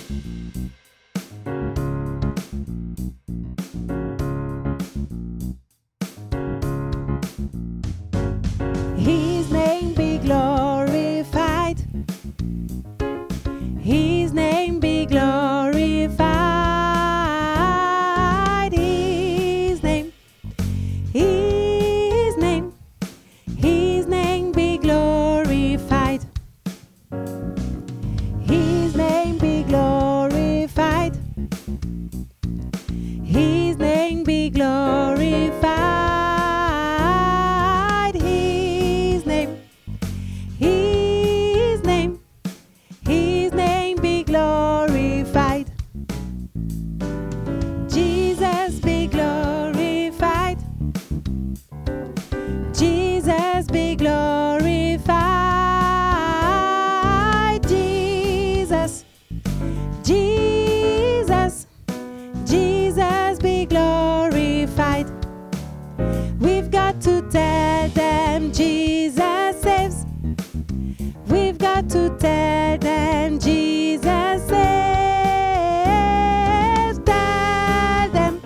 His name be glorified. His name be glorified. His name, His name, His name be glorified. His name be glorified. His name be glorified. His name, His name, His name be glorified. Jesus be glorified. Jesus be glorified. Jesus, Jesus, Jesus be glorified. We've got to tell them Jesus saves. We've got to tell them Jesus saves. Tell them,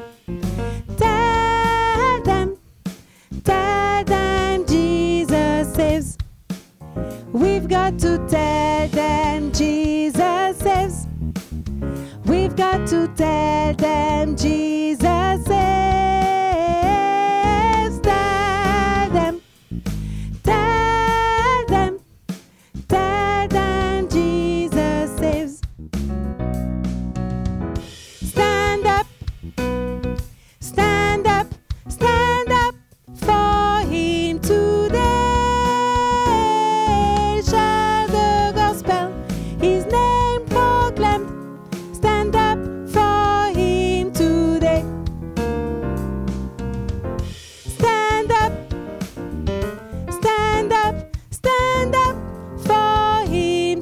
tell them, tell them Jesus saves. We've got to tell them Jesus saves. We've got to tell them Jesus saves. Tell them, tell them, tell them Jesus saves. Stand up, stand up, stand up for Him today. Share the gospel, His name proclaimed. Stand up for Him today. Stand up, stand up, stand up for Him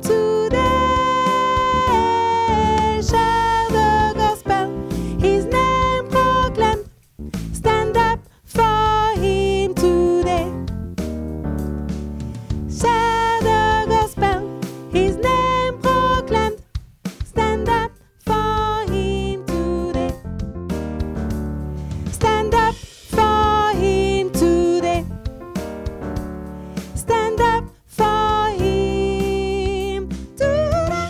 today. Share the gospel, His name proclaimed. Stand up for Him today. Share the gospel, His name proclaimed. Stand up for Him today. Stand up for Him today. Stand up for Him today.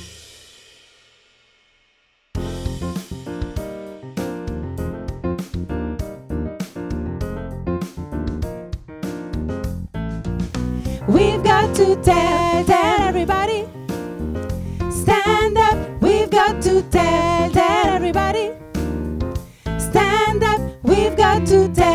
We've got to tell everybody. Stand up. We've got to tell everybody. Stand up. We've got to tell